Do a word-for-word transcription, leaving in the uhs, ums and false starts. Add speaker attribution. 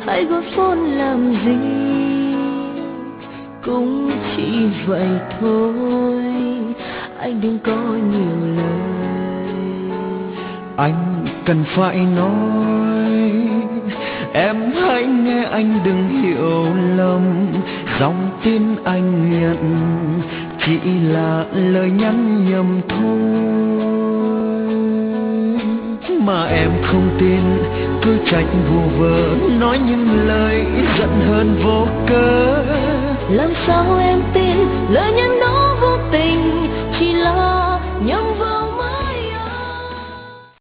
Speaker 1: hãy gọi phone làm gì, cũng chỉ vậy thôi. Anh đừng có nhiều lời,
Speaker 2: anh cần phải nói. Em hãy nghe anh đừng hiểu lầm, dòng tin anh nhận chỉ là lời nhắn nhầm thôi. Mà em không tin, cứ trách vu vơ nói những lời giận hơn vô cớ.
Speaker 1: làm sao em tin lời nhắn đó